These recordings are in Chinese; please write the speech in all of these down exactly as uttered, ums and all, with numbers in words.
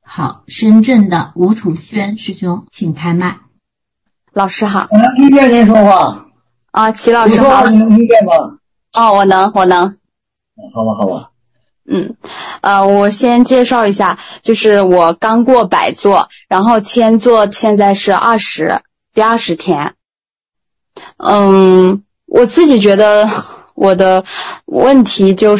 好，深圳的吴楚轩师兄，请开麦。 老师好。 我能听见您说话啊，齐老师好。 你能听见吗？ 哦，我能，我能。 好吧，好吧。 嗯，呃，我先介绍一下，就是我刚过百座，然后千座现在是二十，第二十天。嗯，我自己觉得我的问题就是，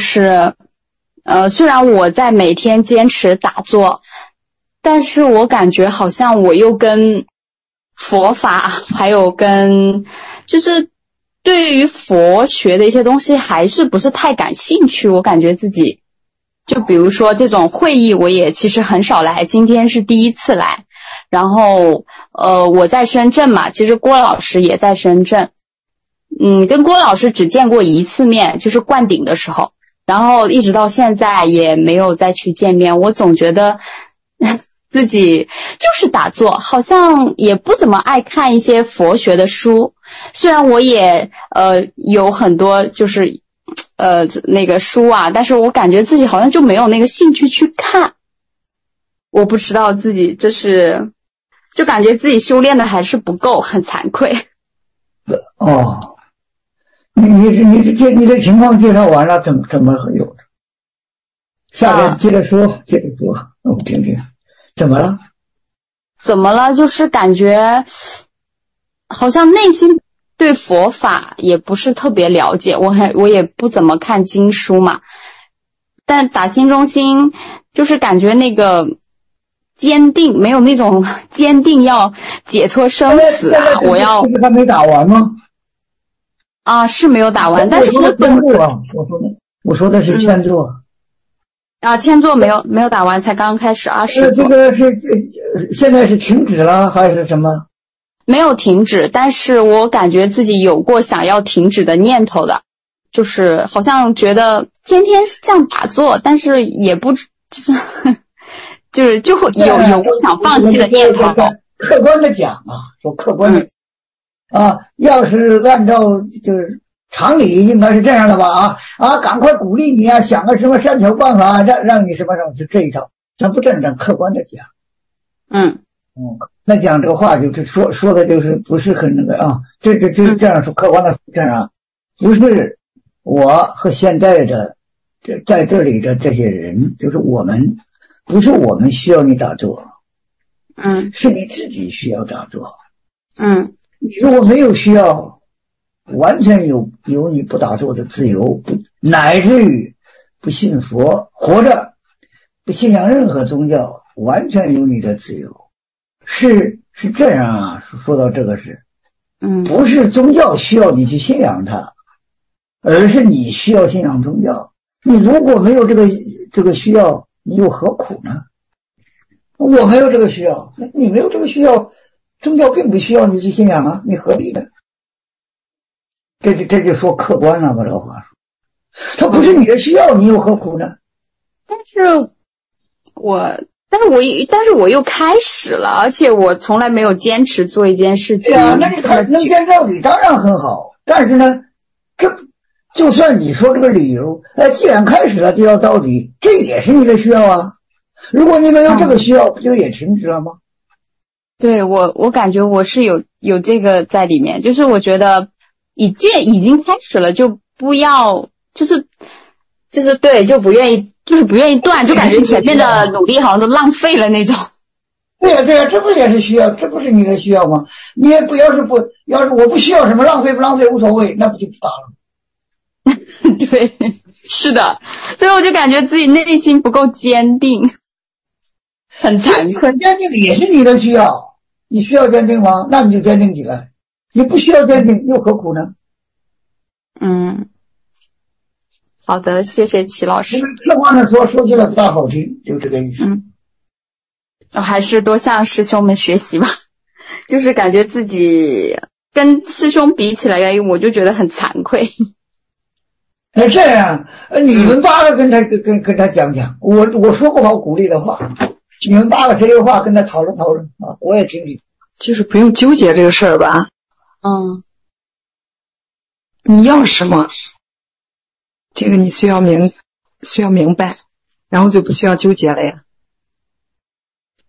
呃，虽然我在每天坚持打坐，但是我感觉好像我又跟佛法还有跟就是对于佛学的一些东西还是不是太感兴趣。我感觉自己就比如说这种会议我也其实很少来，今天是第一次来。然后呃我在深圳嘛，其实郭老师也在深圳。嗯，跟郭老师只见过一次面，就是灌顶的时候，然后一直到现在也没有再去见面。我总觉得自己就是打坐，好像也不怎么爱看一些佛学的书。虽然我也呃有很多就是呃那个书啊，但是我感觉自己好像就没有那个兴趣去看。我不知道自己这是就感觉自己修炼的还是不够，很惭愧。 哦，你你你你你的情况介绍完了，怎么怎么有的？下面接着说，啊、接着说，我听听，怎么了？ 怎么了？就是感觉好像内心对佛法也不是特别了解，我还我也不怎么看经书嘛。但打心中心就是感觉那个坚定，没有那种坚定要解脱生死啊！我要这个还没打完吗？ 啊，是没有打完，但是我千座啊，我说的我说的是千座。 嗯啊，千座没有没有打完，才刚开始二十座。 这个是现在是停止了还是什么？ 没有停止，但是我感觉自己有过想要停止的念头的，就是好像觉得天天像打坐，但是也不就是就是就会有有过想放弃的念头。 客观的讲啊，说客观的、嗯、啊，要是按照就是常理应该是这样的吧啊啊，赶快鼓励你啊，想个什么善巧办法，让让你什么什么，就这一套，咱不正正客观的讲。 嗯嗯，那讲这个话就是说说的就是不是很那个啊，这这这这样说客观的这样，不是我和现在的这在这里的这些人，就是我们，不是我们需要你打坐， 嗯， 是你自己需要打坐。 嗯， 你如果没有需要，完全有有你不打坐的自由，不乃至于不信佛，活着不信仰任何宗教，完全有你的自由。是是这样啊，说到这个是， 嗯， 不是宗教需要你去信仰它，而是你需要信仰宗教。你如果没有这个这个需要，你又何苦呢？我没有这个需要，你没有这个需要，宗教并不需要你去信仰啊，你何必呢？这就这就说客观了吧，这话说，它不是你的需要，你又何苦呢？ 但是我。但是我但是我又开始了，而且我从来没有坚持做一件事情。 对啊，那你能坚持到底当然很好，但是呢，这就算你说这个理由，呃，既然开始了就要到底，这也是你的需要啊。如果你没有这个需要，不就也停止了吗？ 对，我我感觉我是有有这个在里面，就是我觉得已经已经开始了，就不要就是就是对，就不愿意。就是不愿意断，就感觉前面的努力好像都浪费了那种。 对呀、啊、对呀、啊，这不也是需要？这不是你的需要吗？你也不要是不要是我不需要什么，浪费不浪费无所谓，那不就不打了？ 对，是的，所以我就感觉自己内心不够坚定，很惭愧。 坚定也是你的需要，你需要坚定吗？那你就坚定起来。你不需要坚定，又何苦呢？ 嗯。好的，谢谢齐老师。 这话呢说说起来不大好听，就这个意思。 嗯，我还是多向师兄们学习吧。就是感觉自己跟师兄比起来，我就觉得很惭愧。 那这样，你们八个跟他跟跟跟他讲讲，我我说不好鼓励的话，你们八个这些话跟他讨论讨论啊，我也听听。 就是不用纠结这个事儿吧。 嗯， 你要什么？这个你需要明需要明白，然后就不需要纠结了呀。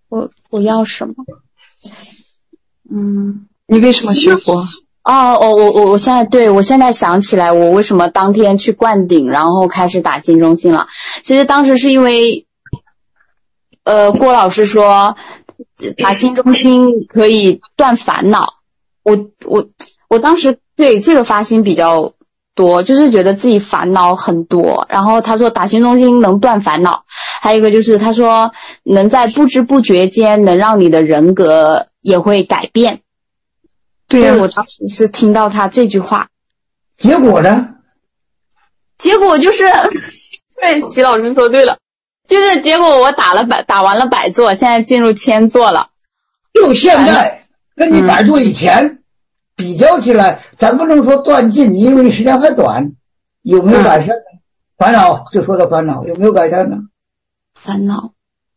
我我要什么？嗯， 你为什么学佛？ 哦，我我我我现在对我现在想起来，我为什么当天去灌顶，然后开始打心中心了。其实当时是因为，呃，郭老师说打心中心可以断烦恼。我我我当时对这个发心比较多，就是觉得自己烦恼很多。然后他说打心中心能断烦恼，还有一个就是他说能在不知不觉间能让你的人格也会改变。 对呀、 啊，我当时是听到他这句话， 结果呢？ 结果就是，对，齐老师说对了，就是结果我打了百，打完了百座，现在进入千座了。 就现在跟你百座以前、嗯、比较起来，咱不能说断尽，你因为时间还短，有没有改善呢？嗯、烦恼，就说到烦恼，有没有改善呢？ 烦恼，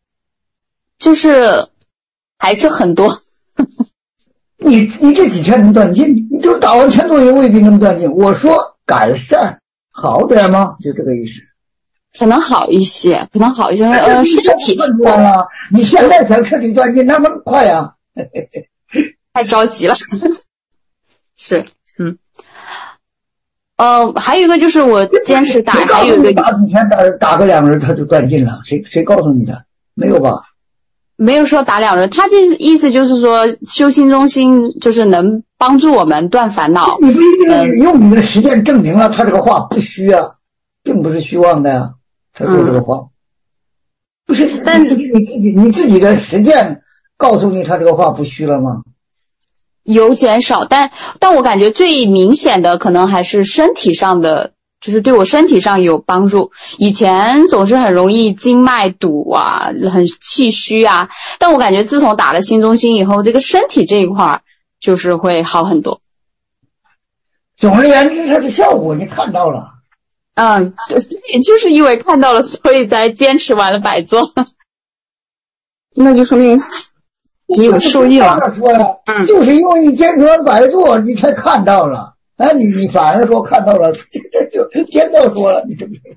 就是还是很多。 你你这几天能断尽？你就是打完千座也未必能断尽。我说改善好点吗？就这个意思。 可能好一些，可能好一些。呃，身体断了，你现在想彻底断尽，那么快呀、啊？ 太着急了。是，嗯。呃，还有一个就是我坚持打，还有一个打几天打打个两人他就断尽了，谁谁告诉你的？没有吧？ 没有说打两人，他这意思就是说修心中心就是能帮助我们断烦恼。 你不一定用你的实践证明了他这个话不虚啊，并不是虚妄的呀、啊，他说这个话、嗯、不是，但是你自己你自己的实践告诉你他这个话不虚了吗？ 有减少，但但我感觉最明显的可能还是身体上的，就是对我身体上有帮助。以前总是很容易经脉堵啊，很气虚啊，但我感觉自从打了心中心以后，这个身体这一块就是会好很多。 总而言之，它的效果你看到了。 嗯，对，就是因为看到了，所以才坚持完了百座。 那就说明你有受益了。 说呀，嗯，就是因为你坚持完百座，你才看到了。哎，你你反而说看到了，这这就天道说了，你这不是？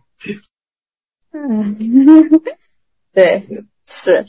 嗯，对，是，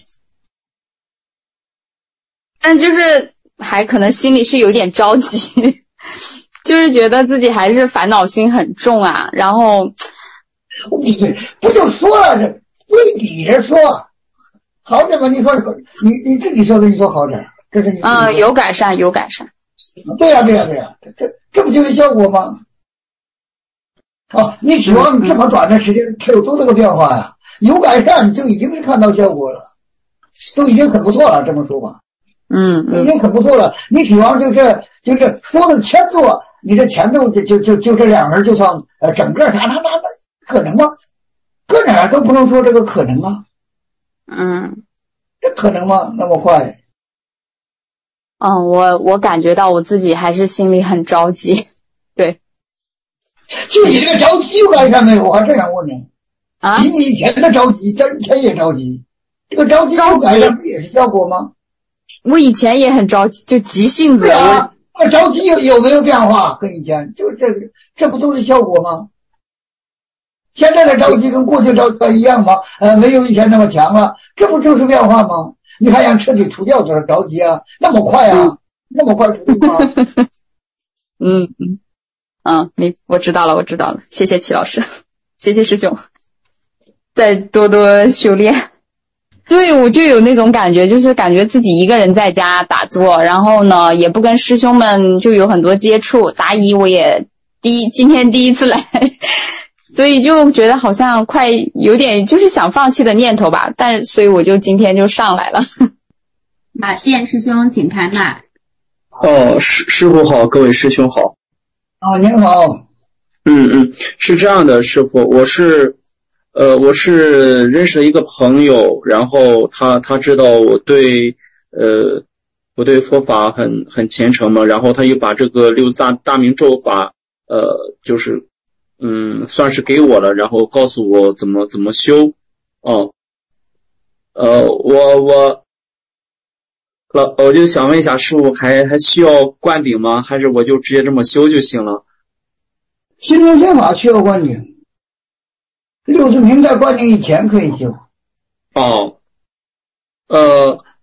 但就是还可能心里是有点着急，就是觉得自己还是烦恼心很重啊。然后， 你不就说了，对比着说，好点吗？你说你你自己说的，你说好点，这是你啊、呃，有改善，有改善。 对呀、啊，对呀、啊，对呀、啊，这这这不就是效果吗？哦，你指望这么短的时间，它有多大个变化呀？有改善就已经是看到效果了，都已经很不错了。这么说吧， 嗯， 已经很不错了。你指望就这就这说的前座，你这前头就就就就这两人就算呃整个啥那那那可能吗？搁哪儿都不能说这个可能啊。 嗯， 这可能吗？那么快？ 嗯，我我感觉到我自己还是心里很着急，对。 就你这个着急有改善没有？我还这样问呢。 啊， 比你以前的着急，这以前也着急，这个着急有改善不也是效果吗？ 我以前也很着急，就急性子。 对啊，那着急有有没有变化？跟以前就这个，这不都是效果吗？现在的着急跟过去着急一样吗？呃，没有以前那么强了，这不就是变化吗？你还想彻底除掉这着急啊？那么快啊？嗯、那么快除吗？ 嗯嗯嗯，没，我知道了，我知道了，谢谢齐老师，谢谢师兄，再多多修炼。对，我就有那种感觉，就是感觉自己一个人在家打坐，然后呢，也不跟师兄们就有很多接触，答疑我也第一今天第一次来。所以就觉得好像快有点就是想放弃的念头吧，但所以我就今天就上来了。 马宪师兄请开麦。 哦，师师傅好，各位师兄好。 哦，您好。 嗯嗯，是这样的，师傅，我是呃我是认识了一个朋友，然后他他知道我对呃我对佛法很很虔诚嘛，然后他又把这个六字大大明咒法呃就是嗯，算是给我了，然后告诉我怎么怎么修。哦，呃，我我，了，我就想问一下，师傅还还需要灌顶吗？还是我就直接这么修就行了？ 心中心法需要灌顶，六字明在灌顶以前可以修。 哦，呃，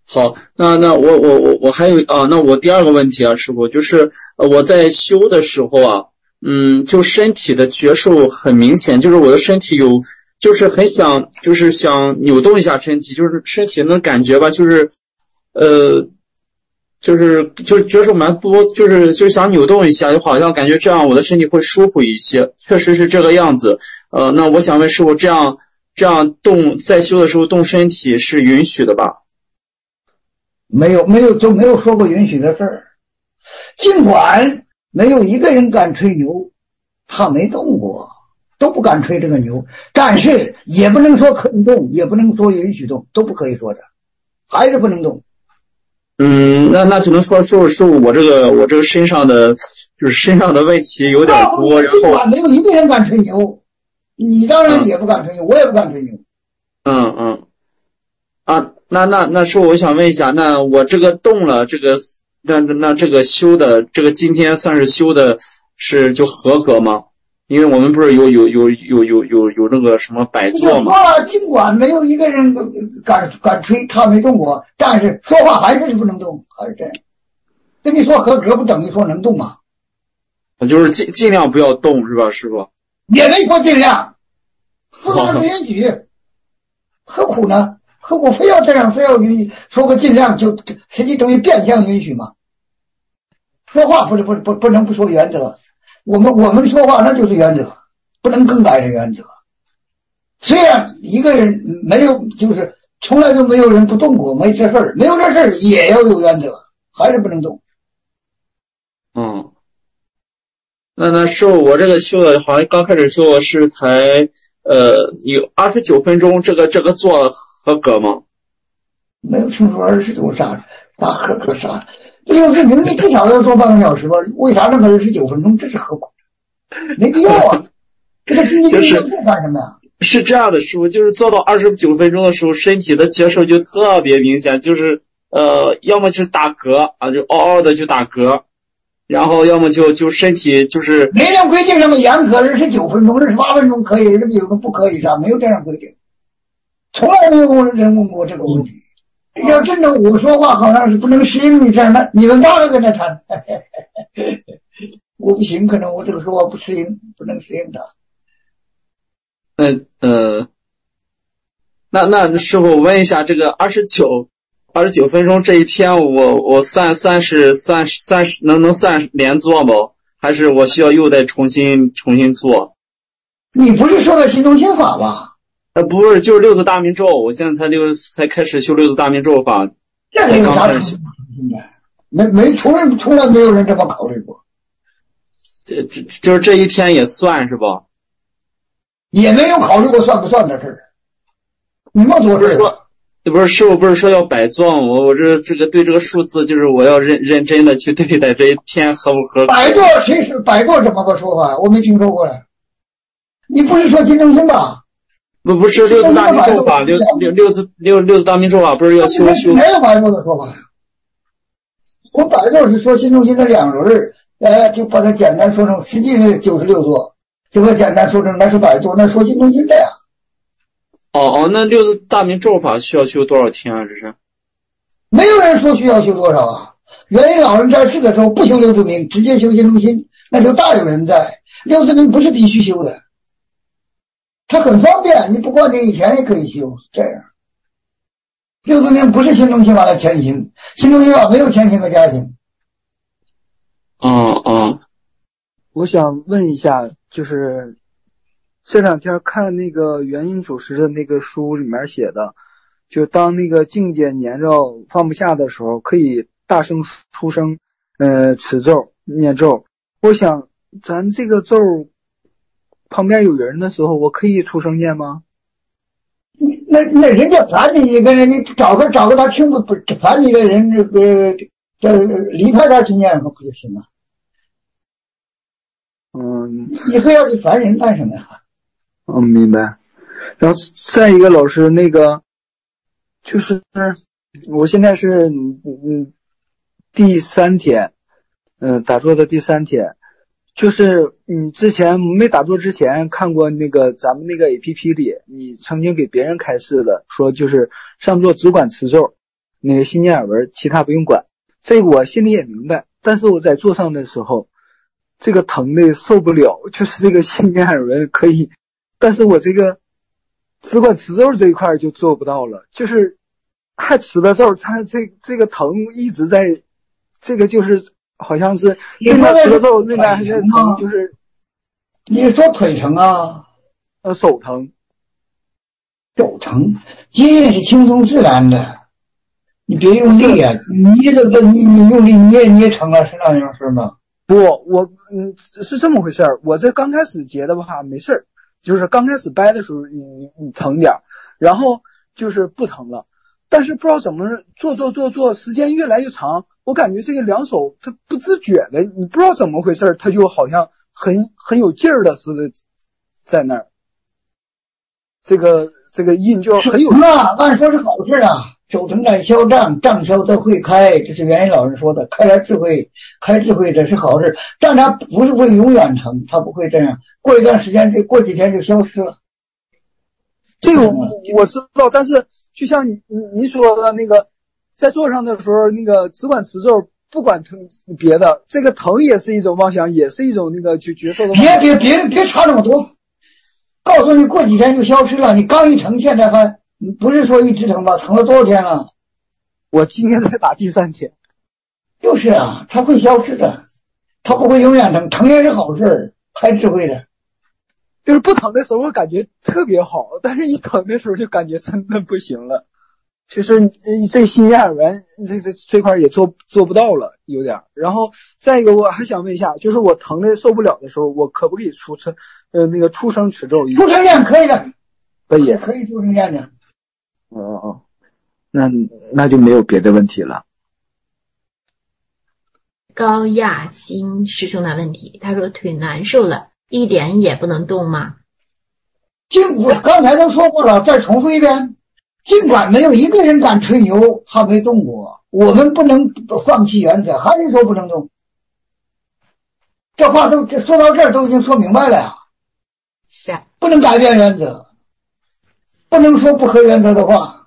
好，那那我我我我还有啊，那我第二个问题啊，师傅就是呃我在修的时候啊，嗯，就身体的觉受很明显，就是我的身体有，就是很想就是想扭动一下身体，就是身体能感觉吧，就是呃就是就是觉受蛮多，就是就想扭动一下，就好像感觉这样我的身体会舒服一些，确实是这个样子。呃，那我想问师傅，这样这样动在修的时候动身体是允许的吧？ 没有没有就没有说过允许的事儿。尽管没有一个人敢吹牛，他没动过，都不敢吹这个牛，但是也不能说可以动，也不能说允许动，都不可以说的，还是不能动。 嗯，那那只能说是是我这个我这个身上的就是身上的问题有点多，然后没有一个人敢吹牛，你当然也不敢吹牛，嗯、我也不敢吹牛。 嗯嗯啊，那那那是我想问一下，那我这个动了这个那那这个修的这个今天算是修的是就合格吗？因为我们不是有有有有有有有那个什么摆坐吗？ 尽管没有一个人敢敢吹，他没动过，但是说话还是不能动，还是这样。跟你说合格不等于说能动吗？ 就是尽尽量不要动是吧，师傅？ 也没说尽量，不能不允许，何苦呢？何苦非要这样，非要允许？说个尽量就实际等于变相允许嘛。说话不是不不不能不说原则，我们我们说话那就是原则，不能更改这原则。虽然一个人没有，就是从来都没有人不动过，没这事儿，没有这事儿也要有原则，还是不能动。 嗯，那那师傅，我这个修的好像刚开始修的是才呃有二十九分钟，这个这个做合格吗？ 没有听说二十九啥啥合格啥，六字明你至少要做半个小时吧？为啥那么二十九分钟？这是何苦？没必要啊！这个经济运动干什么呀？ 是这样的，师傅，就是做到二十九分钟的时候，身体的觉受就特别明显，就是呃，要么就是打嗝啊，就嗷嗷的就打嗝，然后要么就就身体就是没人规定那么严格，二十九分钟、二十八分钟可以，二十九分钟不可以啥，没有这样规定，从来没有人问过这个问题。要真的我说话好像是不能适应你这样的，你们大人跟他谈，我不行，可能我这个说话不适应，不能适应他。 那呃，那那师傅，我问一下，这个二十九二十九分钟这一天，我我算算是算算是能能算连做吗？还是我需要又再重新重新做？ 你不是说的心中心法吧？ 呃，不是，就是六字大明咒，我现在才六才开始修六字大明咒法， 这才刚开始修。 没没从来从来没有人这么考虑过。 这这就是这一天也算是吧？ 也没有考虑过算不算的事儿。你莫多事。 说，不是师傅不是说要摆坐吗？我我这这个对这个数字，就是我要认认真的去对待这一天合不合格。 摆坐谁是摆坐怎么个说法？我没听说过了。你不是说金正心吧？ 不不是六字大明咒法，六六六字六六字大明咒法不是要修修？ 没有摆坐的说法呀。我摆坐是说心中心的两轮，呃，就把它简单说成，实际是九十六座，就把简单说成那是摆坐，那说心中心的呀。 哦哦，那六字大明咒法需要修多少天啊？这是？ 没有人说需要修多少啊。元婴老人在世的时候不修六字明，直接修心中心，那就大有人在。六字明不是必须修的。它很方便，你不灌顶以前也可以修，这样。六字明不是心中心法的前行，心中心法没有前行和加行。 哦哦， 我想问一下，就是这两天看那个元婴祖师的那个书里面写的，就当那个境界黏着放不下的时候，可以大声出声，呃，持咒念咒。我想咱这个咒旁边有人的时候，我可以出声念吗？ 那那人家烦你一个人，你找个找个他听不不烦你的人，这个这离开他去念不就行了？ 嗯， 你非要去烦人干什么呀？ 嗯，明白。然后再一个，老师那个就是我现在是嗯嗯第三天，嗯打坐的第三天。就是你之前没打坐之前看过那个咱们那个 A P P 里，你曾经给别人开示的，说就是上座只管持咒， 那个心经耳纹，其他不用管。这个我心里也明白，但是我在做上的时候，这个疼的受不了，就是这个心经耳纹可以，但是我这个只管持咒这一块就做不到了，就是还持的咒，它这这个疼一直在，这个就是好像是这边持的咒，那边还在疼，就是你是说腿疼啊？ 呃，手疼。 手疼，接印是轻松自然的，你别用力啊！你这个你你用力你也捏成了，是那样是吗？ 不，我嗯是这么回事儿。我这刚开始结的话没事儿，就是刚开始掰的时候你你疼点儿，然后就是不疼了。但是不知道怎么做做做做，时间越来越长，我感觉这个两手它不自觉的，你不知道怎么回事儿，它就好像很很有劲儿的似的在那儿。这个这个印就很有啊，按说是好事啊，手疼在消胀，胀消则会开，这是元音老师说的，开来智慧，开智慧这是好事，但它不是会永远疼，它不会这样，过一段时间就过几天就消失了。 这个我知道，但是就像你您说的那个，在做上的时候，那个只管持咒，不管疼别的，这个疼也是一种妄想，也是一种那个就觉受的。 别别别别差这么多。告诉你过几天就消失了，你刚一疼现在还不是说一直疼吧，疼了多少天了？ 我今天才打第三天。 就是啊，它会消失的，它不会永远疼，疼也是好事，开智慧的。 就是不疼的时候感觉特别好，但是一疼的时候就感觉真的不行了。其实这心经耳纹这这这块也做做不到了，有点。然后再一个我还想问一下，就是我疼的受不了的时候，我可不可以出生呃那个出生持咒语？ 出生念可以的， 可以可以出生念的。 哦哦，那那就没有别的问题了。 高亚新师兄的问题，他说腿难受了，一点也不能动吗？ 尽管刚才都说过了，再重复一遍。尽管没有一个人敢吹牛，他没动过，我们不能放弃原则，还是说不能动。这话都说到这儿都已经说明白了呀。 是啊， 不能改变原则，不能说不合原则的话。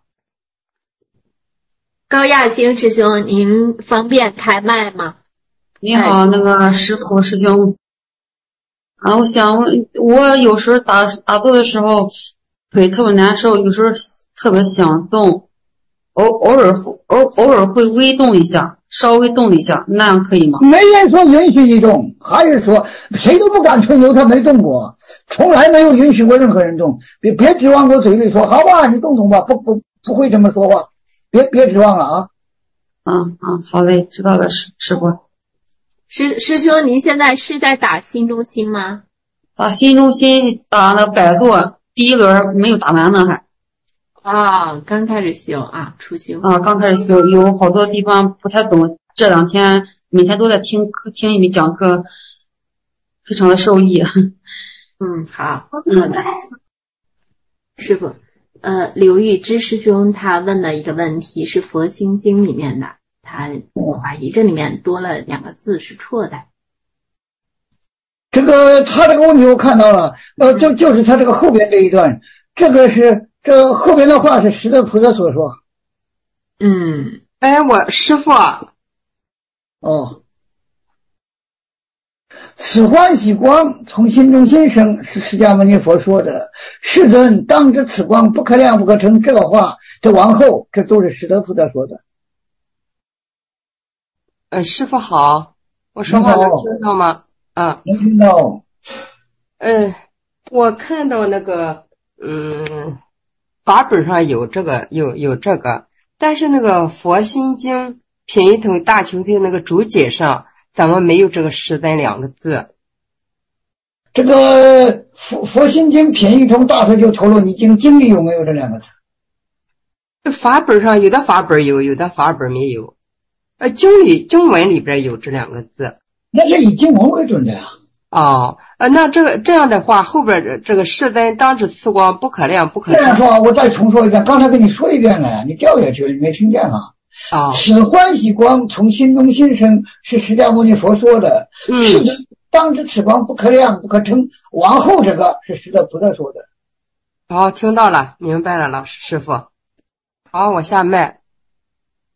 高亚星师兄，您方便开麦吗？ 你好，那个师傅师兄啊，我想我有时候打打坐的时候腿特别难受，有时候特别想动，偶偶尔偶偶尔会微动一下，稍微动一下，那样可以吗？ 没人说允许你动，还是说谁都不敢吹牛，他没动过，从来没有允许过任何人动。别别指望我嘴里说好吧，你动动吧，不不不会这么说话，别别指望了啊。 嗯嗯，好嘞，知道了，师师傅。 师师兄，您现在是在打新中心吗？ 打新中心打了百座，第一轮没有打完呢还。 啊、哦，刚开始修啊，初修啊，刚开始修，有好多地方不太懂，这两天每天都在听课，听你们讲课，非常的受益。 嗯，好，嗯，师傅，呃，刘玉芝师兄他问的一个问题是佛心经里面的，他怀疑这里面多了两个字是错的。 这个他这个问题我看到了，呃，就就是他这个后边这一段，这个是这后边的话是十德菩萨所说。 嗯， 哎，我师傅。 哦，此欢喜光从心中心生，是释迦牟尼佛说的。世尊当知此光不可量不可称，这个话这往后这都是十德菩萨说的。 呃，师傅好，我说话能听到吗？啊， 能听到。 嗯，我看到那个嗯法本上有这个有有这个，但是那个佛心经品一统大求的那个注解上怎么没有这个实在两个字？ 这个佛佛心经品一统大求就透露你经经里有没有这两个字？ 法本上有的法本有，有的法本没有。呃，经里经文里边有这两个字。 那是以经文为准的呀。 哦，呃，那这个这样的话，后边这个世尊当知此光不可量不可称。 这样说，我再重说一遍，刚才跟你说一遍了，你掉下去了，你没听见啊？ 啊、哦， 此欢喜光从心中心生，是释迦牟尼佛说的。 嗯， 世尊当知此光不可量不可称，往后这个是释迦菩萨说的。 好，听到了，明白了，老师师傅。好，我下麦。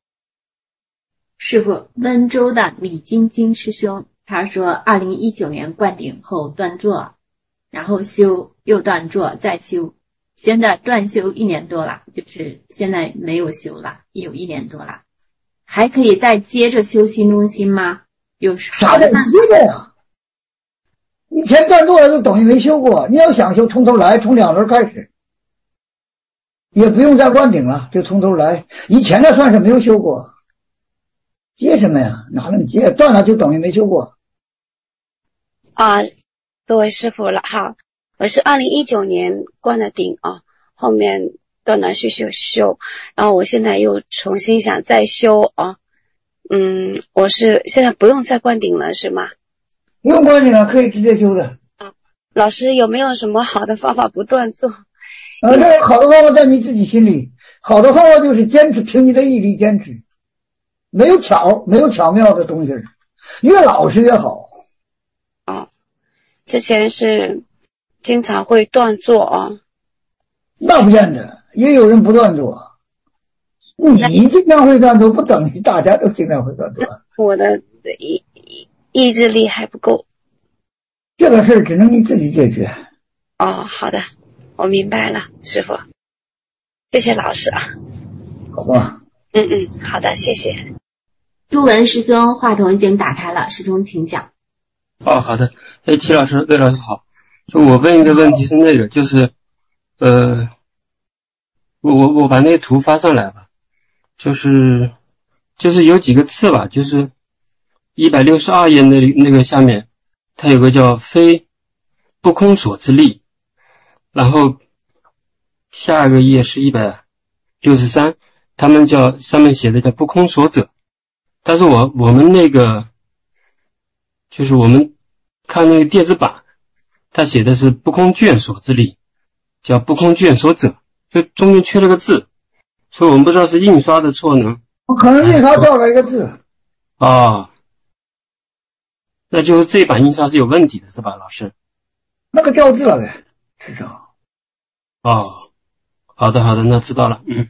师傅，温州的李晶晶师兄，他说二零一九年灌顶后断坐，然后修又断坐再修，现在断修一年多了，就是现在没有修了，有一年多了，还可以再接着修心中心吗？有啥叫接着呀？以前断坐了就等于没修过，你要想修从头来，从两轮开始，也不用再灌顶了，就从头来。以前的算是没有修过，接什么呀？哪能接？断了就等于没修过。 啊，各位师傅了，好，我是二零一九年灌的顶啊，后面断断续续修，然后我现在又重新想再修啊，嗯，我是现在不用再灌顶了是吗？ 不用灌顶了，可以直接修的。 啊，老师有没有什么好的方法不断做？ 啊，这个好的方法在你自己心里，好的方法就是坚持，凭你的毅力坚持，没有巧，没有巧妙的东西，越老实越好。 哦，之前是经常会断坐啊。 那不见得，也有人不断坐。你经常会断坐，不等于大家都经常会断坐。 我的意意志力还不够。 这个事只能你自己解决。 哦，好的，我明白了，师傅，谢谢老师啊。 好吧。 嗯嗯，好的，谢谢。 朱文师兄话筒已经打开了，师兄请讲。 哦，好的。哎，齐老师，魏老师好。就我问一个问题是那个，就是呃，我我我把那个图发上来吧，就是就是有几个字吧，就是一百六十二页那里那个下面，它有个叫非不空所之力，然后下一个页是一百六十三，他们叫上面写的叫不空所者，但是我我们那个就是我们看那个电子版，他写的是不空卷所之力，叫不空卷所者，就中间缺了个字，所以我们不知道是印刷的错呢。 我可能印刷掉了一个字。 哦，那就是这版印刷是有问题的是吧，老师？ 那个掉字了呗，至少。 哦，好的好的，那知道了，嗯。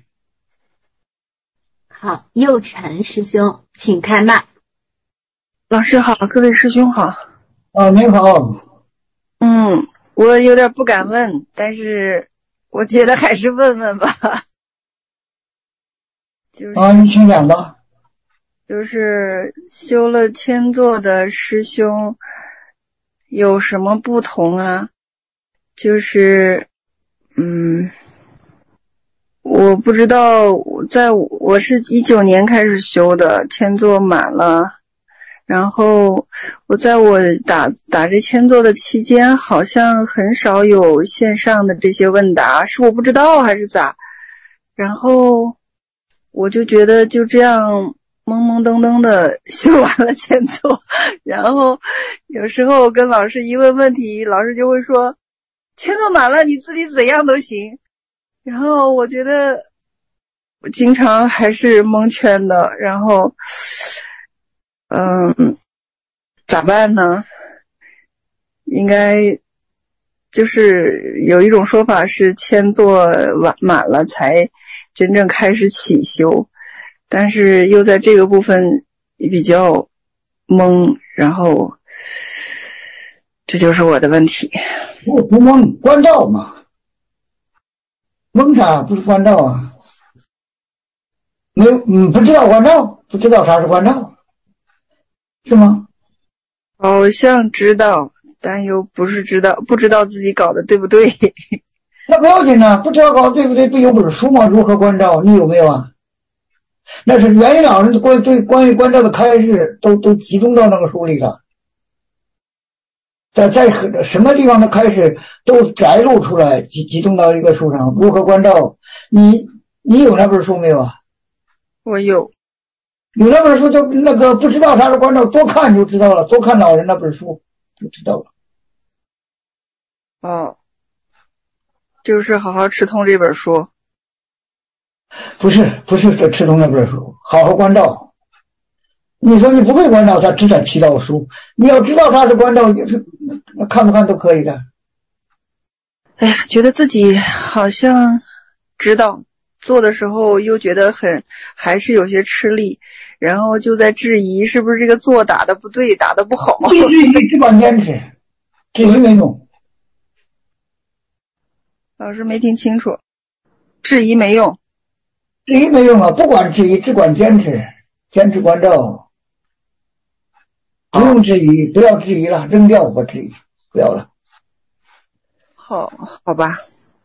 好，佑辰师兄，请开麦。 老师好，各位师兄好。 啊，您好。 嗯，我有点不敢问，但是我觉得还是问问吧。就是、 啊，你请讲吧。 就是修了千座的师兄有什么不同啊？就是嗯，我不知道，在我是一九年开始修的，千座满了。然后我在我打打这千座的期间，好像很少有线上的这些问答，是我不知道还是咋？然后我就觉得就这样懵懵登登的修完了千座，然后有时候跟老师一问问题，老师就会说千座满了，你自己怎样都行。然后我觉得我经常还是蒙圈的，然后嗯，咋办呢？应该就是有一种说法是千座满满了才真正开始起修，但是又在这个部分比较懵，然后这就是我的问题。 不不懵，关照嘛。蒙啥？不是关照啊。没有，嗯，不知道关照，不知道啥是关照。是吗？ 好像知道，但又不是知道，不知道自己搞的对不对。 那不要紧啊，不知道搞的对不对，不有本书吗？如何关照？你有没有啊？那是元一老师关对关于关照的开示，都都集中到那个书里了。在在什么地方的开示都摘录出来，集集中到一个书上。如何关照？你你有那本书没有啊？ 我有。 有那本书就那个不知道啥是关照，多看就知道了，多看老人那本书就知道了。 哦，就是好好吃通这本书。 不是不是这吃通那本书，好好关照。你说你不会关照，他只在祈祷书，你要知道啥是关照，也是看不看都可以的。 哎呀，觉得自己好像知道，做的时候又觉得很还是有些吃力， 然后就在质疑是不是这个坐打的不对，打的不好。 不质疑，只管坚持，质疑没用。 老师没听清楚，质疑没用。 质疑没用啊，不管质疑，只管坚持，坚持关照，不用质疑，不要质疑了，扔掉不质疑，不要了。 好，好吧。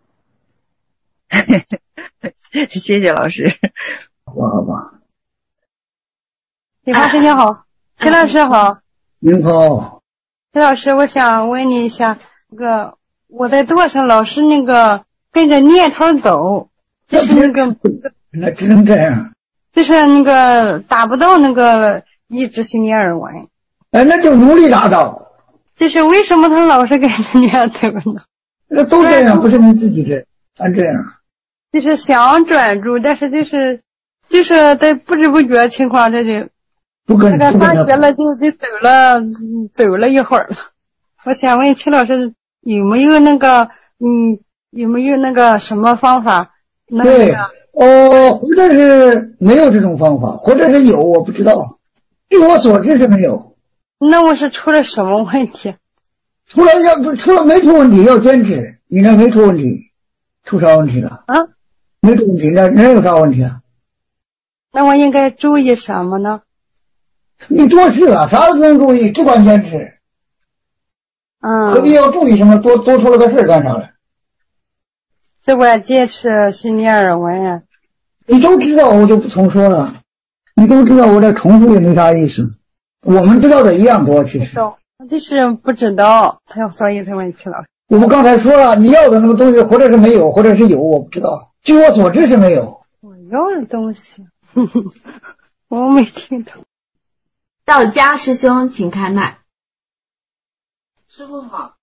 谢谢老师。 好吧，好吧。 李老师你好，崔老师好。 您好。 崔老师，我想问你一下，那个我在舵上老是那个跟着念头走，就是那个那只能这样， 就是那个达不到那个一直心念耳闻。 哎，那就努力达到。 就是为什么他老是跟着念走呢？ 那都这样，不是你自己这，咱这样。 就是想专注，但是就是就是在不知不觉情况这就不跟那个发觉了，就就走了走了一会儿了。我想问崔老师有没有那个嗯有没有那个什么方法？那个、 对哦，或者是没有这种方法，或者是有，我不知道。据我所知是没有。 那我是出了什么问题？ 出了要不出了没出问题，要坚持。你那没出问题，出啥问题了？ 啊？ 没出问题，那那有啥问题啊？ 那我应该注意什么呢？ 你做事啊，啥都不用注意，只管坚持。 嗯。 何必要注意什么？多多出了个事干啥了？ 只管坚持心念耳闻啊。 你都知道，我就不重说了。你都知道，我这重复也没啥意思。我们知道的一样多，其实。 就是不知道，他所以才问崔老师。 我们刚才说了，你要的那个东西，或者是没有，或者是有，我不知道。据我所知是没有。 我要的东西，呵呵我没听懂。 道家师兄，请开麦。 师父好。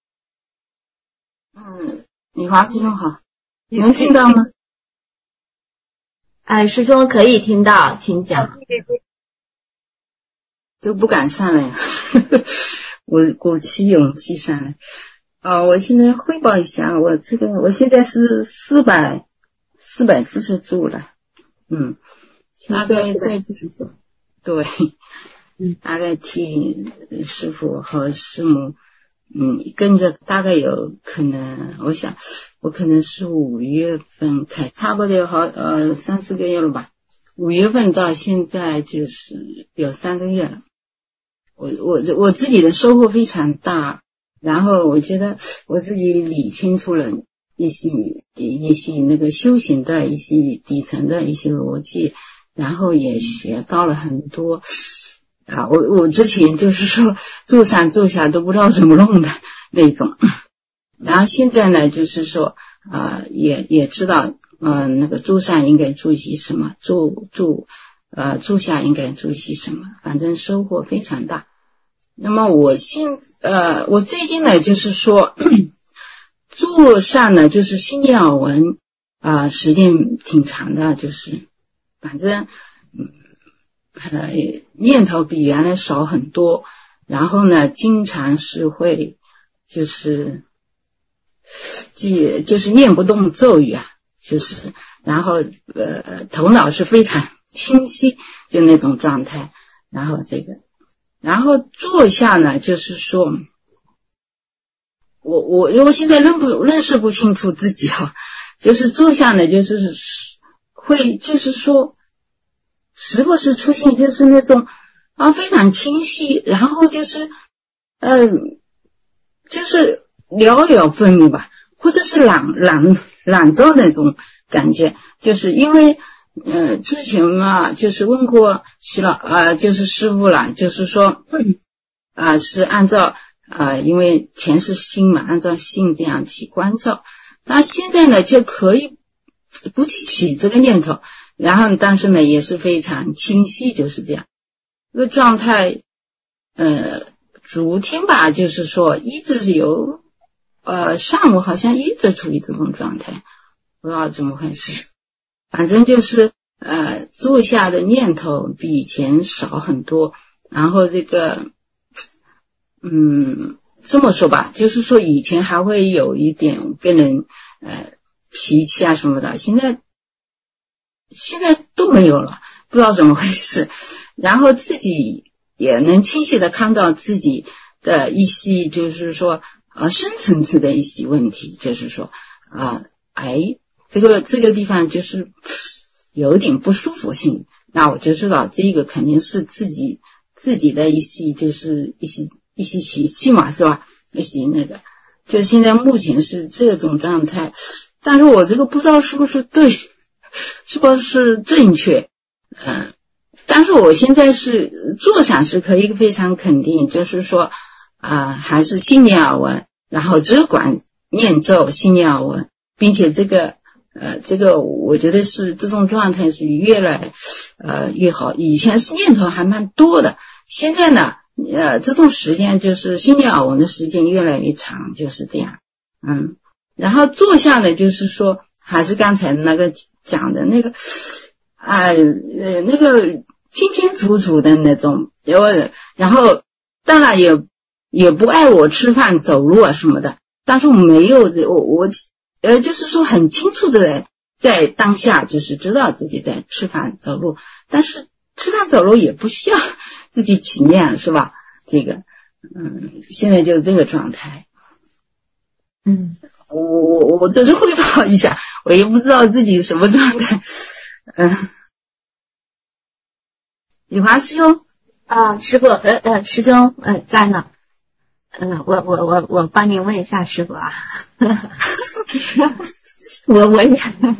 嗯，李华师兄好，能听到吗？ 哎，师兄可以听到，请讲。 都不敢上来，我鼓起勇气上来。啊、呃，我现在汇报一下，我这个我现在是四百四百四十组了，嗯，大概在对，嗯，大概替师父和师母，嗯，跟着大概有可能，我想我可能是五月份开，差不多有好呃三四个月了吧，五月份到现在就是有三个月了。我我我自己的收获非常大，然后我觉得我自己理清楚了一些一些那个修行的一些底层的一些逻辑，然后也学到了很多啊，我我之前就是说坐上坐下都不知道怎么弄的那种，然后现在呢就是说啊、呃、也也知道呃那个坐上应该注意什么，坐坐呃坐下应该注意什么，反正收获非常大。那么我现呃我最近呢就是说坐上呢就是心念耳闻啊、呃、时间挺长的，就是反正嗯呃念头比原来少很多，然后呢经常是会就是即就是念不动咒语啊，就是然后呃头脑是非常清晰，就那种状态，然后这个然后坐下呢就是说我我我现在认不认识不清楚自己啊，就是坐下呢就是会就是说时不时出现就是那种啊非常清晰，然后就是嗯、呃、就是寥寥分明吧，或者是朗朗朗照那种感觉，就是因为呃，之前嘛，就是问过徐老，呃，就是师傅了，就是说，啊、呃，是按照啊、呃，因为前世心嘛，按照心这样去关照。那现在呢，就可以不去起这个念头，然后但是呢，也是非常清晰，就是这样。这个状态，呃，昨天吧，就是说一直是有，呃，上午好像一直处于这种状态，不知道怎么回事。反正就是呃坐下的念头比以前少很多，然后这个嗯这么说吧，就是说以前还会有一点跟人呃脾气啊什么的，现在现在都没有了，不知道怎么回事。 然后自己也能清晰的看到自己的一些就是说呃深层次的一些问题，就是说啊、呃、哎这个这个地方就是有点不舒服性，那我就知道这个肯定是自己自己的一些就是一些一些习气嘛，是吧？一些那个就现在目前是这种状态，但是我这个不知道是不是对，是不是正确，嗯，但是我现在是做上是可以非常肯定，就是说啊、呃、还是心念而闻，然后只管念咒心念而闻，并且这个呃这个我觉得是这种状态是越来呃越好，以前是念头还蛮多的，现在呢呃这种时间就是心念而闻的时间越来越长，就是这样。嗯，然后坐下呢就是说还是刚才那个讲的那个啊呃那个清清楚楚的那种，然后当然也也不爱我吃饭走路啊什么的，但是我没有我我呃就是说很清楚的在当下就是知道自己在吃饭走路，但是吃饭走路也不需要自己起念，是吧？这个嗯现在就这个状态。 嗯， 我我我只是汇报一下，我也不知道自己什么状态。嗯，雨华师兄啊，师傅，呃呃，师兄，呃，在呢。嗯、呃，我我我我帮您问一下师傅啊。我我也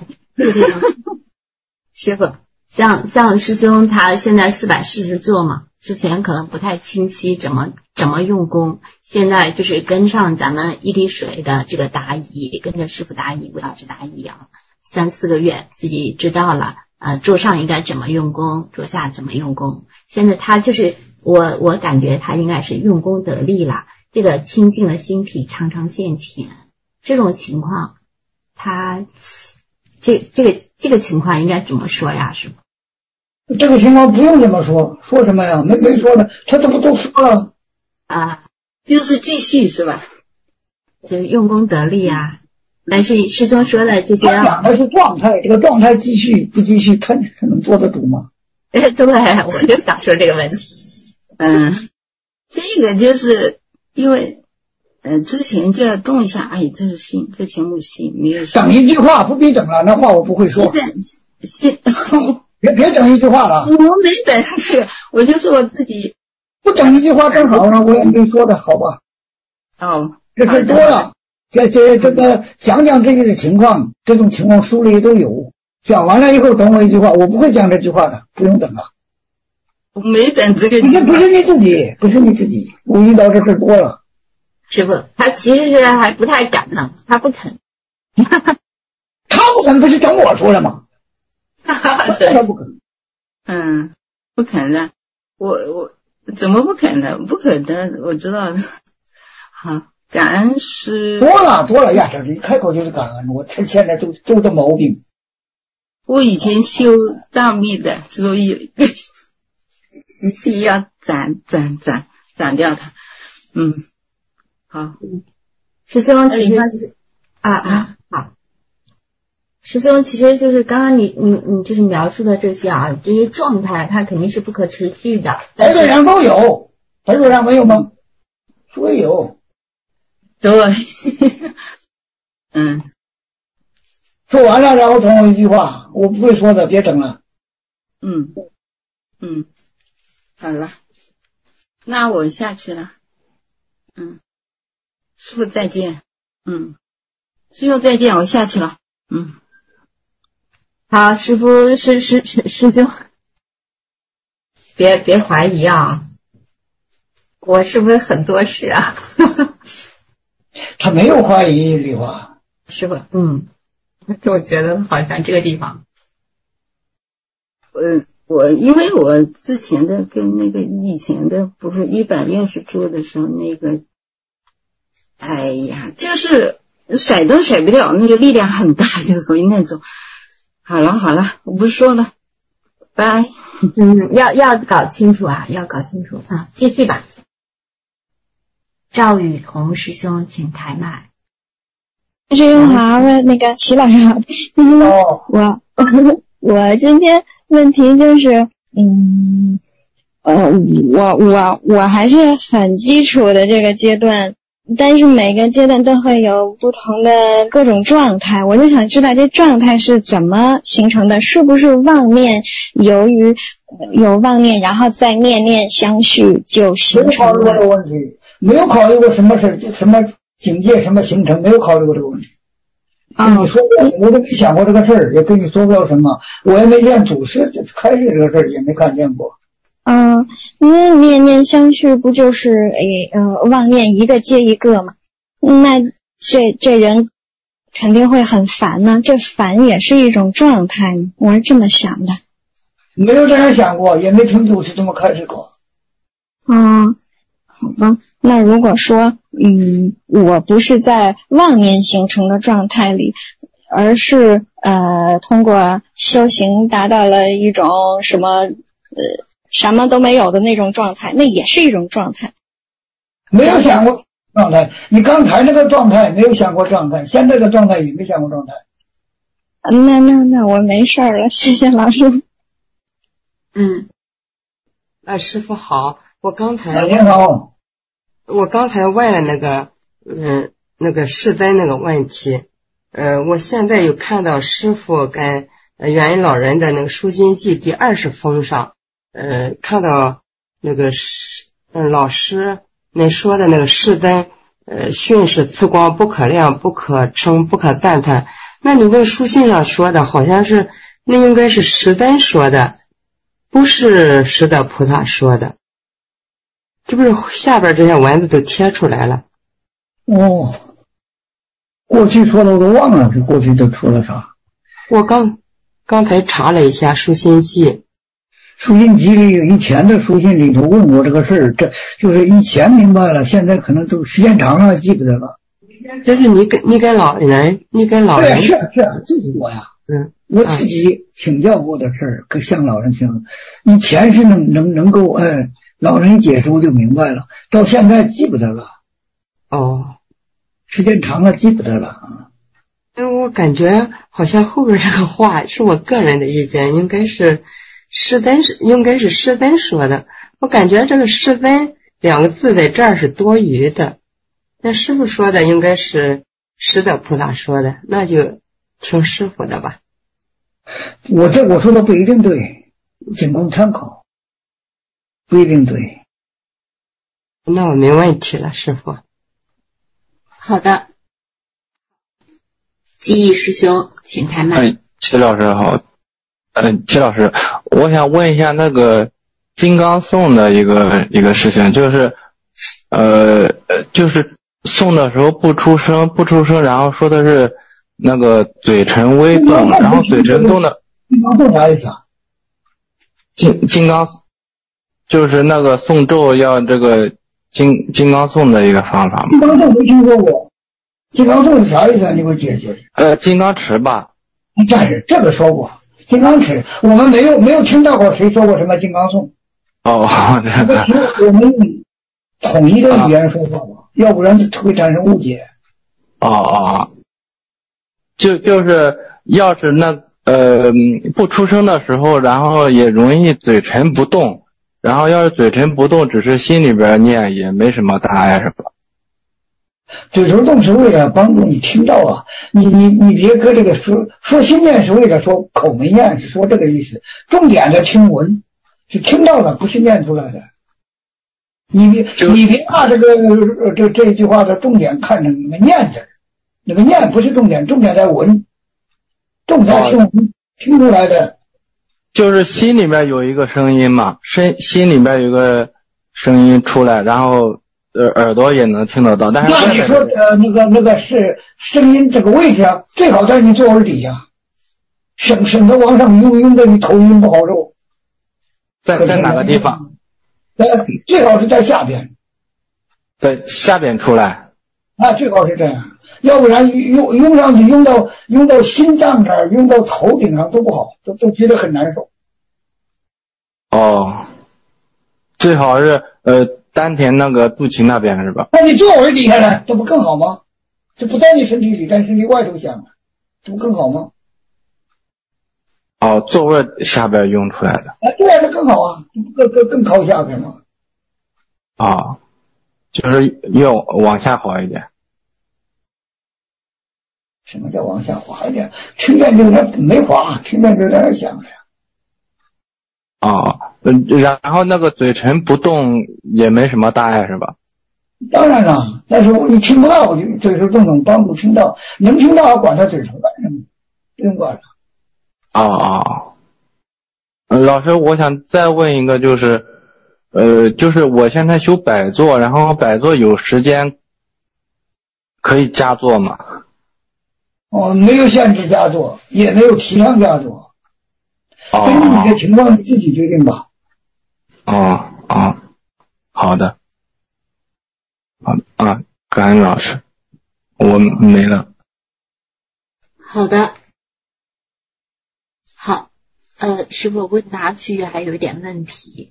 师傅，像像师兄他现在四百四十座嘛，之前可能不太清晰怎么怎么用功，现在就是跟上咱们一滴水的这个答疑，跟着师傅答疑，吴老师答疑啊，三四个月自己知道了，呃，桌上应该怎么用功，桌下怎么用功。现在他就是我我感觉他应该是用功得力了，这个清净的心体常常现前，这种情况，他这这个这个情况应该怎么说呀？师傅？ 这个情况不用这么说，说什么呀？没没说了，他这不都说了啊？ 就是继续是吧？ 就用功得力啊。但是师兄说的这些， 他讲的是状态，这个状态继续不继续，他他能坐得住吗？ 对，我就想说这个问题。 嗯，这个就是因为呃之前就要动一下，哎，这是心，这节目心没有说。 整一句话不必整了，那话我不会说。 现在现别别整一句话了。 我没整这个，我就说我自己不整一句话正好呢，我也没说的好吧？ 哦， 这事多了。这这这个讲讲这些的情况，这种情况书里都有。讲完了以后等我一句话，我不会讲这句话的，不用等了。 我没等这个。 不是不是你自己，不是你自己，我遇到这事多了。 师傅，他其实是还不太敢呢，他不肯。 他不肯不是整我说了吗？他不肯。 嗯，不肯的。我我怎么不肯的？不肯的，我知道的。好。感恩是多了多了呀，这一开口就是感恩，我现在就就这毛病。 我以前修藏密的，所以一定要斩斩斩斩掉它。嗯，好。 师兄其实啊啊好，师兄其实就是刚刚你你你就是描述的这些啊，这些状态它肯定是不可持续的。 本子上都有，本子上没有吗？说有。 对，嗯， 说完了，然后等我一句话，我不会说的，别整了。 嗯，嗯，好了，那我下去了。嗯，师父再见。嗯，师父再见，我下去了。嗯， 好，师父师师师师兄，别别怀疑啊，我是不是很多事啊？ 他没有怀疑李华， 是吧？嗯，我觉得好像这个地方， 我我因为我之前的跟那个以前的不是一百六十桌的时候，那个，哎呀，就是甩都甩不掉，那个力量很大，就属于那种。好了好了，我不说了，拜。 嗯，要要搞清楚啊，要搞清楚啊，继续吧。赵雨桐师兄，请开麦。 师兄好，问那个徐老师好。 哦， 我我今天问题就是，嗯， 呃，我我我还是很基础的这个阶段，但是每个阶段都会有不同的各种状态，我就想知道这状态是怎么形成的，是不是妄念由于有妄念，然后再念念相续就形成了？ 没有考虑过这个问题，没有考虑过什么是什么境界什么形成，没有考虑过这个问题。跟你说过，我都没想过这个事儿，也跟你说不了什么，我也没见祖师开示这个事儿，也没看见过。 嗯，那念念相续不就是诶呃妄念一个接一个吗？那这这人肯定会很烦呢，这烦也是一种状态，我是这么想的。 没有这样想过，也没听祖师这么开示过。 嗯，好吧。那如果说嗯我不是在妄念形成的状态里，而是呃通过修行达到了一种什么呃什么都没有的那种状态，那也是一种状态。 没有想过状态，你刚才那个状态没有想过状态，现在的状态也没想过状态。 那那那我没事了，谢谢老师。 嗯，啊，师父好，我刚才你好， 我刚才问了那个嗯那个世灯那个问题，呃，我现在有看到师父跟呃元音老人的那个书心记第二十封上，呃，看到那个师嗯老师那说的那个世灯，呃，训是自光不可量、不可称、不可赞叹。那你那个书信上说的好像是那应该是石灯说的，不是释德菩萨说的。这不是下边这些文字都贴出来了。 哦，过去说的我都忘了，这过去都说了啥？ 我刚刚才查了一下书信记， 书信集里有以前的书信里头问过这个事儿，这就是以前明白了，现在可能都时间长了记不得了。 这是你跟你跟老人，你跟老人对，是是，就是我呀。 嗯， 我自己请教过的事儿，可向老人请，以前是能能能够哎，老人一解释我就明白了，到现在记不得了。 哦， 时间长了记不得了啊。 哎，我感觉好像后边这个话是我个人的意见，应该是施灯是应该是施灯说的。我感觉这个施灯两个字在这儿是多余的。那师父说的应该是释德菩萨说的，那就听师父的吧。 我这我说的不一定对，仅供参考，不一定对。 那我没问题了，师父。 好的，记忆师兄，请开麦。 哎，齐老师好。呃，齐老师，我想问一下那个金刚颂的一个一个事情，就是呃就是诵的时候不出声，不出声，然后说的是那个嘴唇微动，然后嘴唇动的。 金刚颂啥意思啊？ 金金刚就是那个诵咒要这个金金刚颂的一个方法吗？ 金刚颂没听说过，金刚颂是啥意思啊？你给我解释解释。 呃，金刚持吧。 这是这个说过，金刚持，我们没有没有听到过谁说过什么金刚颂。 哦，这个。 我们统一的语言说话吧。啊，要不然会产生误解。 哦哦，就就是要是那呃不出声的时候，然后也容易嘴唇不动，然后要是嘴唇不动，只是心里边念也没什么大碍，是吧？ 嘴唇动是为了帮助你听到啊，你你你别搁这个说说心念是为了说口没念，是说这个意思。重点的听闻是听到的，不是念出来的。你别你别把这个这这一句话的重点看成那个念字，那个念不是重点，重点在闻，重点听闻听出来的。 就是心里面有一个声音嘛，身心里面有一个声音出来，然后呃耳朵也能听得到。但是那你说呃那个那个是声音这个位置啊，最好在你座耳底下，省省得往上用，用的你头晕不好受。 在在哪个地方？ 呃，最好是在下边， 在下边出来。 啊，最好是这样，要不然用用上去，用到用到心脏这儿，用到头顶上都不好，都都觉得很难受。 哦，最好是呃丹田那个肚脐那边是吧？ 那你坐耳底下呢，这不更好吗？这不在你身体里，在身体外头想，这不更好吗？ 哦，座位下边用出来的。 哎，对啊，这更好啊，更更更靠下边嘛。 啊、哦，就是要往下滑一点。 什么叫往下滑一点？听见就有点没滑，听见就有点响了呀。 哦，然后那个嘴唇不动也没什么大碍是吧？ 当然了，但是你听不到，就嘴唇动动帮助听到，能听到管他嘴唇干什么？不用管了。 哦哦，呃，老师，我想再问一个，就是，呃，就是我现在修百坐，然后百坐有时间可以加坐吗？ 哦，没有限制加坐，也没有提倡加坐， 哦， 根据你的情况你自己决定吧。 哦哦，好的，好的啊，感恩老师，我没了。 好的，好，呃，师傅问答区还有一点问题，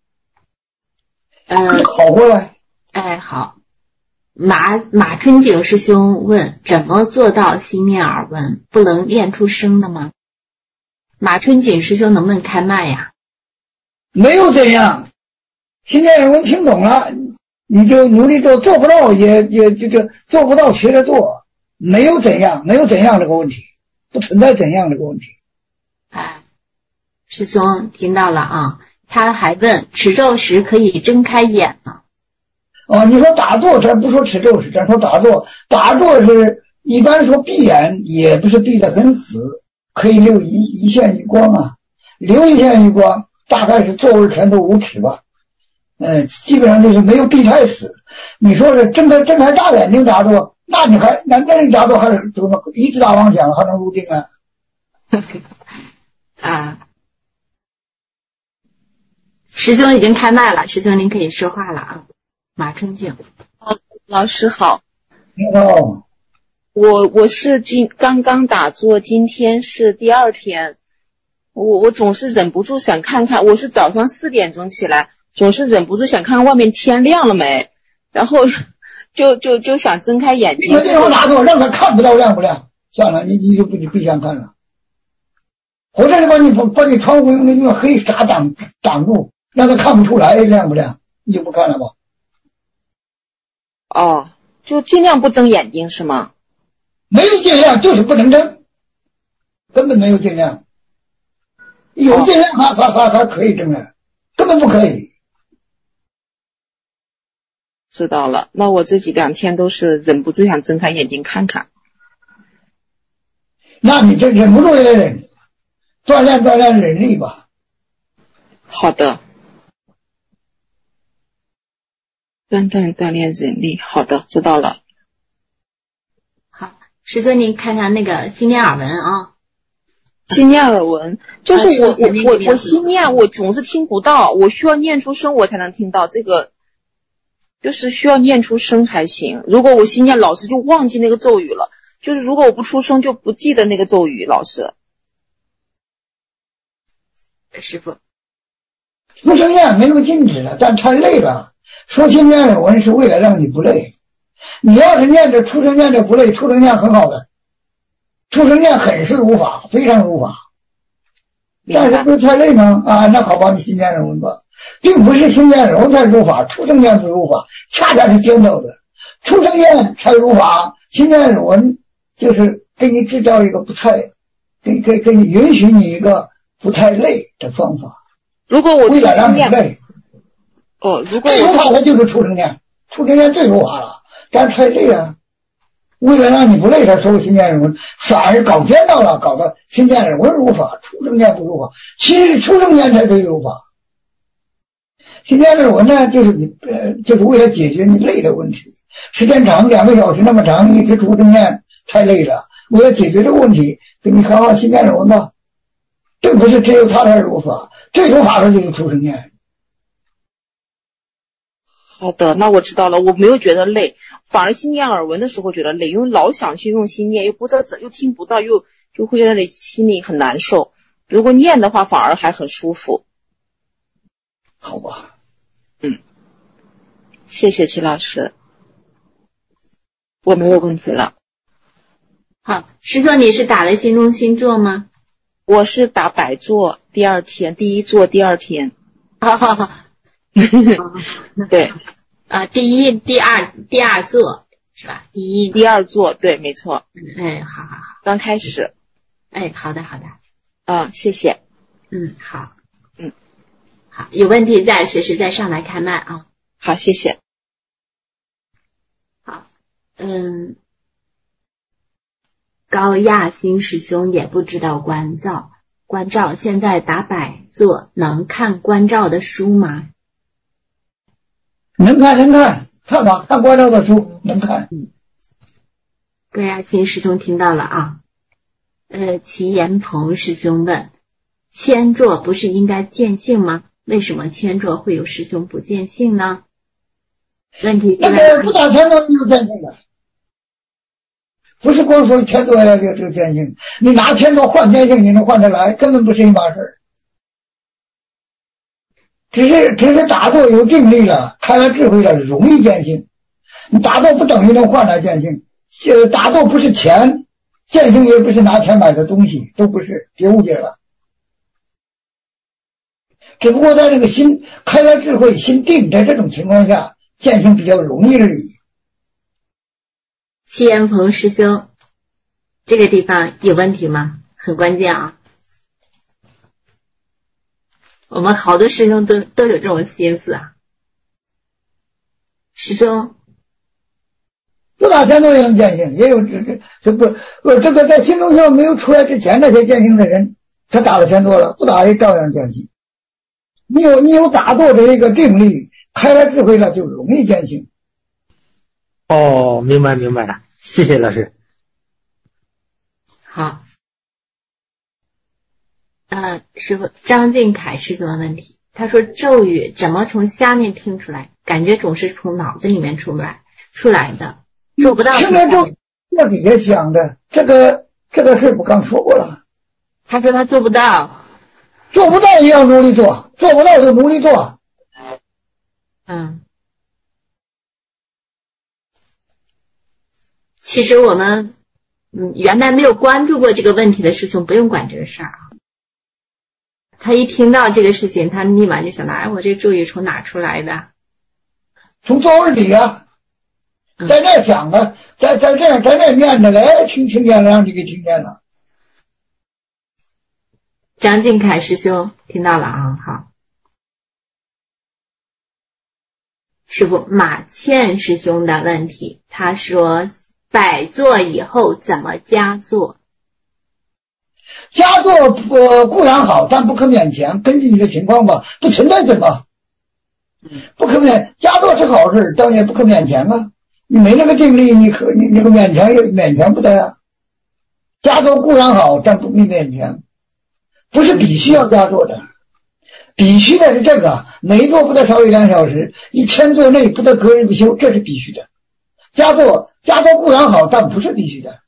呃， 好过来。 哎，好，马马春景师兄问：怎么做到心念耳闻，不能念出声的吗？马春景师兄能不能开麦呀？ 没有怎样，心念耳闻听懂了，你就努力做，做不到也也这个做不到学着做，没有怎样，没有怎样这个问题，不存在怎样这个问题。 哎，师兄听到了啊，他还问持咒时可以睁开眼吗？ 哦，你说打坐，咱不说持咒时，咱说打坐，打坐是一般说闭眼，也不是闭得很死，可以留一一线余光啊，留一线余光，大概是坐位前头五尺吧，嗯，基本上就是没有闭太死。你说是睁开睁开大眼睛打坐，那你还那那你打坐还是怎么一直打妄想还能入定啊？ 啊，师兄已经开麦了，师兄您可以说话了啊。马春景， 哦，老师好。 你好。 我我是今刚刚打坐，今天是第二天。我我总是忍不住想看看，我是早上四点钟起来，总是忍不住想看看外面天亮了没，然后就就就想睁开眼睛。 你这种打坐让他看不到亮不亮？算了，你你就不你不想看了，或者是把你把你窗户用用黑纱挡挡住，让他看不出来亮不亮，你就不看了吧。 哦，就尽量不睁眼睛是吗？ 没有尽量，就是不能睁，根本没有尽量。有尽量还还还还可以睁的，根本不可以。 知道了，那我这几两天都是忍不住想睁开眼睛看看。 那你这忍不住也忍，锻炼锻炼忍力吧。 好的。锻炼锻炼忍力，好的，知道了。 好，师兄您看看那个心念耳闻啊。 心念耳闻，就是我、啊、我我我心念我总是听不到，我需要念出声我才能听到，这个就是需要念出声才行。如果我心念老师就忘记那个咒语了，就是如果我不出声就不记得那个咒语，老师。 师傅， 出声念没有禁止了，但太累了。说心念耳闻是为了让你不累，你要是念着出声念着不累，出声念很好的，出声念很是如法，非常如法，但是不是太累吗？啊，那好吧，你心念耳闻吧，并不是心念耳闻才如法，出声念不如法，恰恰是颠倒的，出声念才如法，心念耳闻就是给你制造一个不太，给给给你允许你一个不太累的方法。 如果我为了让你累。 哦，如果最如法的就是出声念，出声念最如法了，但是太累了。为了让你不累，他说心念耳闻，反而搞颠倒了，搞得心念耳闻如法，出声念不如法。其实出声念才最如法。心念耳闻呢，就是你呃，就是为了解决你累的问题。时间长，两个小时那么长，一直出声念太累了。为了解决这个问题，给你好好心念耳闻吧。并不是只有他才如法，最如法的就是出声念。 好的，那我知道了。我没有觉得累，反而心念耳闻的时候觉得累，因为老想去用心念，又不知道怎，又听不到，又就会在那里心里很难受。如果念的话，反而还很舒服。 好吧， 嗯，谢谢齐老师，我没有问题了。 好，师兄，你是打了心中心咒吗？ 我是打百坐，第二天，第一坐第二天。 好好好。 对。 啊，第一、第二、第二坐是吧？第一、 第二坐，对，没错。 嗯，哎，好好好， 刚开始。 哎，好的好的。 啊，谢谢。 嗯，好。 嗯， 好，有问题再随时再上来开麦啊。 好，谢谢。 好，嗯，高亚新师兄也不知道关照，关照现在打百坐能看关照的书吗？ 能看能看，看吧，看关照的书能看。 嗯，高亚新师兄听到了啊。呃，齐延鹏师兄问：千座不是应该见性吗？为什么千座会有师兄不见性呢？问题那个不打千座没有见性的，不是光说千座要有这个见性，你拿千座换见性，你能换得来？根本不是一码事。只是只是打坐有定力了，开了智慧了，容易见性。你打坐不等于能换来见性，呃，打坐不是钱，见性也不是拿钱买的东西，都不是，别误解了。只不过在这个心开了智慧、心定，在这种情况下，见性比较容易而已。 齐延鹏师兄，这个地方有问题吗？很关键啊！我们好多师兄都都有这种心思啊。师兄， 不打千座也能见性，也有这这这不不这个在新宗教没有出来之前，那些见性的人，他打了千座了，不打也照样见性。你有你有打坐的一个定力，开了智慧了，就容易见性。 哦，明白明白了，谢谢老师。 好。呃，师傅，张静凯师兄的问题，他说咒语怎么从下面听出来？感觉总是从脑子里面出来出来的，做不到。 听着就坐底下想的，这个这个事不刚说过了？ 他说他做不到， 做不到也要努力做，做不到就努力做。 嗯，其实我们嗯原来没有关注过这个问题的师兄，不用管这个事儿啊。他一听到这个事情，他立马就想到，哎，我这咒语从哪出来的？ 从座位底下，在这想的，在在这在这念着嘞，听听见了，让你给听见了。 张静凯师兄听到了啊，好。师傅，马倩师兄的问题，他说百坐以后怎么加坐？ 加坐呃固然好，但不可勉强，根据你的情况吧，不存在什么，不可勉加坐是好事，当然不可勉强啊。你没那个定力，你可你那个勉强也勉强不得啊。加坐固然好，但不必勉强，不是必须要加坐的，必须的是这个，每坐不得少于两小时，一千坐内不得隔日不休，这是必须的。加坐加坐固然好，但不是必须的。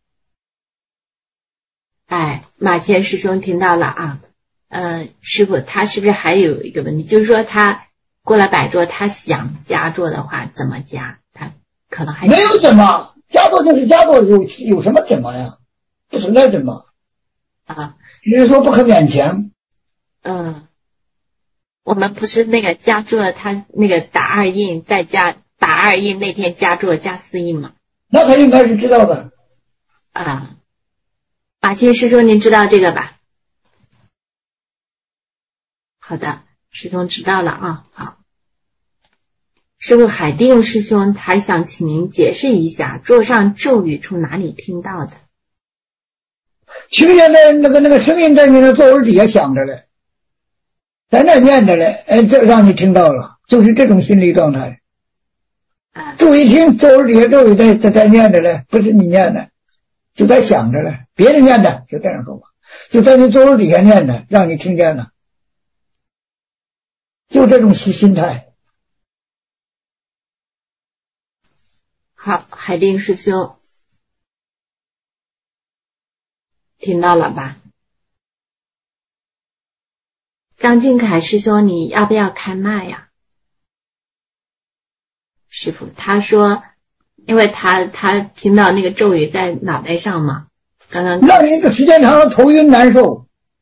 哎，马谦师兄听到了啊，呃，师傅他是不是还有一个问题，就是说他过了百坐，他想加坐的话怎么加？他可能还没有怎么加坐就是加坐，有有什么怎么呀？不存在怎么啊， 只是说不可勉强。 嗯，我们不是那个加坐，他那个打二印再加打二印那天加坐加四印吗？ 那他应该是知道的啊。马谦师兄，您知道这个吧？好的，师兄知道了啊。好，师傅海定师兄还想请您解释一下，桌上咒语从哪里听到的？ 听见在那个那个声音在你的座位底下响着嘞，在那念着嘞，哎，这让你听到了，就是这种心理状态。 啊， 注意听，座位底下咒语在在在念着嘞，不是你念的。就在想着了，别人念的，就这样说吧，就在你座位底下念的，让你听见了，就这种心心态。 好，海定师兄听到了吧？张静凯师兄，你要不要开麦呀？师傅，他说。因为他他听到那个咒语在脑袋上嘛，刚刚让你一个时间长了头晕难受，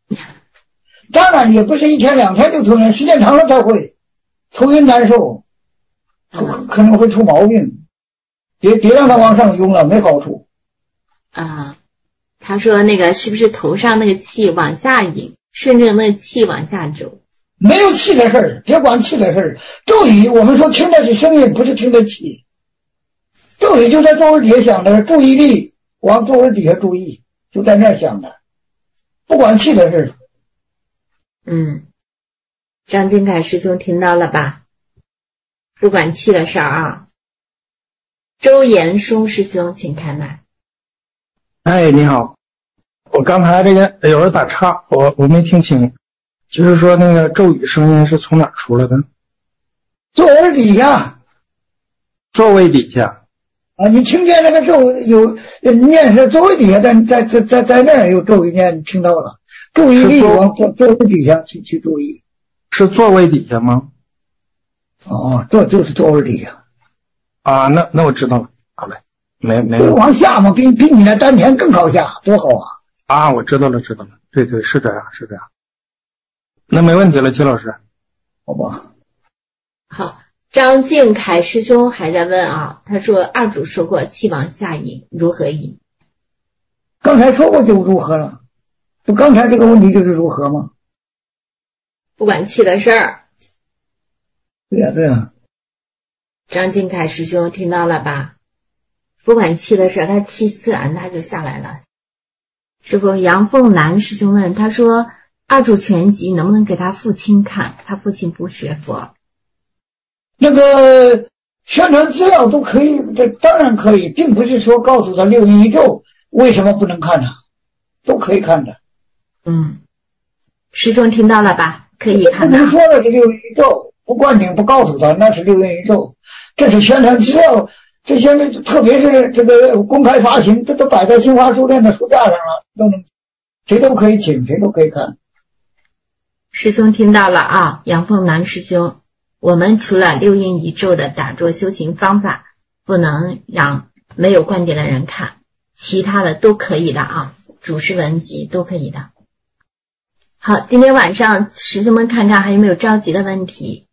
当然也不是一天两天就头晕，时间长了才会头晕难受，可能会出毛病。别别让它往上涌了，没好处。 啊，他说那个是不是头上那个气往下引，顺着那个气往下走？ 没有气的事儿，别管气的事儿。咒语我们说听的是声音，不是听的气。咒语就在座位底下想的，注意力往座位底下注意，就在那想的，不管气的事儿。 嗯，张金凯师兄听到了吧？不管气的事儿啊。周延松师兄，请开麦。 哎，你好，我刚才这个有人打岔，我我没听清，就是说那个咒语声音是从哪儿出来的？ 座位底下。 座位底下。 啊，你听见那个咒有念是座位底下，在在在在在那儿有咒语念，你听到了？注意力往座座位底下去去注意。 是座位底下吗？ 哦，这就是座位底下。 啊，那那我知道了，好嘞，没没有往下嘛，比比你那丹田更靠下，多好啊！ 啊，我知道了，知道了，对对，是这样，是这样。那没问题了，齐老师， 好吧。 好，张敬凯师兄还在问啊，他说二主说过气往下引，如何引？ 刚才说过就如何了，不，刚才这个问题就是如何吗？ 不管气的事儿。 对呀、啊，对呀、啊。 张敬凯师兄听到了吧？不管气的事，他气自然他就下来了。师傅，杨凤兰师兄问，他说二主全集能不能给他父亲看？他父亲不学佛。 那个宣传资料都可以，这当然可以，并不是说告诉他六阴一咒为什么不能看呢？都可以看的。 嗯，师兄听到了吧？可以看的。 不能说的是六阴一咒，不灌顶不告诉他那是六阴一咒。这是宣传资料，这些特别是这个公开发行，这都摆在新华书店的书架上了，都能谁都可以请，谁都可以看。 师兄听到了啊，杨凤南师兄，我们除了六阴一咒的打坐修行方法，不能让没有观点的人看，其他的都可以的啊，主释文集都可以的。好，今天晚上师兄们看看还有没有着急的问题。